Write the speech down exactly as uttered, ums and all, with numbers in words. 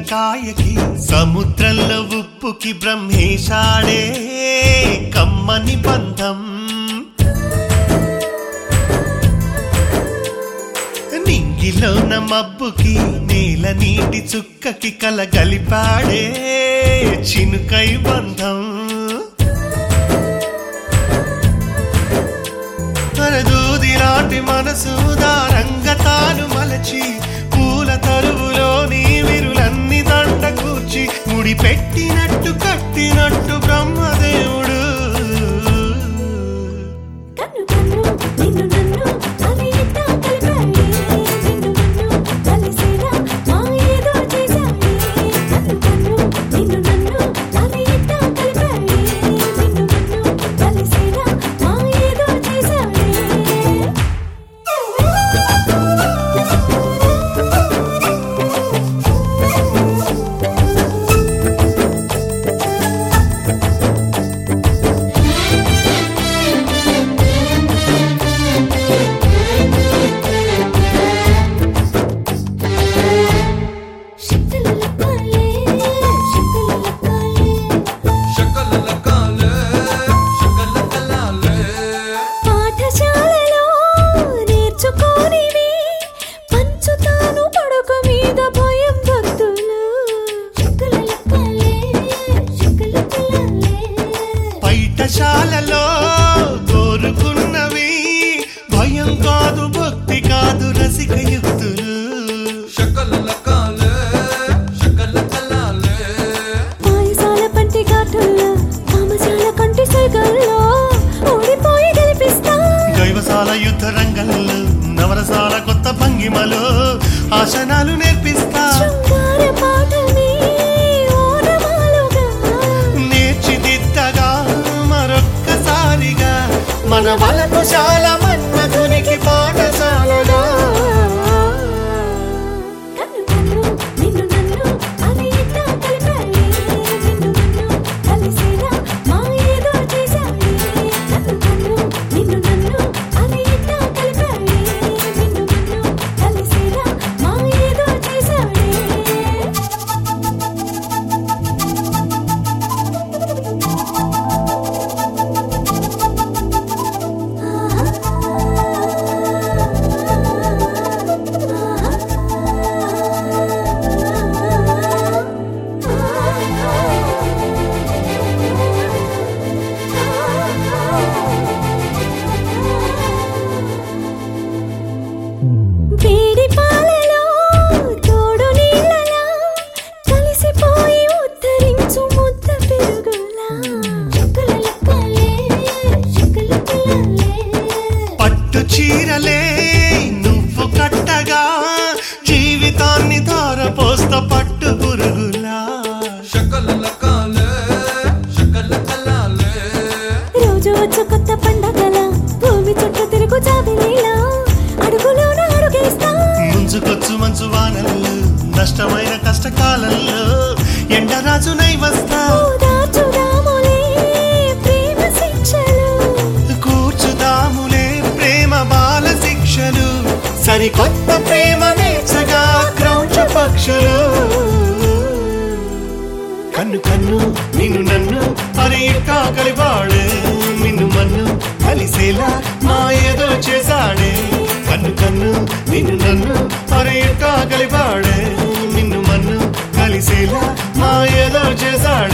చింతకాయకి సముద్రంలో ఉప్పుకి బ్రహ్మేశాడే కమ్మని బంధం. నింగిలోన మబ్బుకి నేల నీటి చుక్కకి కలగలిపాడే చినుకై బంధం. దూదిలాంటి మనసు దారంగా తాను మలచి పూల తరువులోని విరులన్నీ దండ కూర్చి ముడి పెట్టినట్టు కట్టినట్టు బ్రహ్మదేవుడు. పాఠశాలలో కోరుకున్నవి భయం కాదు భక్తి కాదు రసిక యుక్తులు. పాయసాల పంటి ఘాటుల్లో పామసాల కంటి సైగల్లో ఓడిపోయి గెలిపిస్తా. దైవసాల యుద్ధ రంగంలో నవరసాల కొత్త భంగిమలో ఆసనాలు నేర్పిస్తా. మన వలపుశాల మన్మధునికి పాఠశాలగా చీరలే నువ్వు కట్టగా జీవితాన్ని ధారపోస్త పట్టు పురుగులా. రోజు వచ్చు కొత్త పండగల భూమి చుట్టూ తిరుగు జాబిలీలా అడుగులోన అడుగేస్తా. ముంచుకొచ్చు మంచు వానల్లో నష్టమైన కష్టకాలంలో ఎండరాజునై వస్తా. కూర్చుదాములే ప్రేమ బాల శిక్షలు సరికొత్త ప్రేమ నేర్చగా క్రౌంచ పక్షులు. కన్ను కన్ను నిన్ను నన్ను అరేటా కలివాడే నిన్ను మన్ను కలిసేలా మా ఏదో చేశాడే. కన్ను కన్ను నిన్ను నన్ను అరేటా కలివాడే నిన్ను మన్ను కలిసేలా మా ఏదో చేశాడే.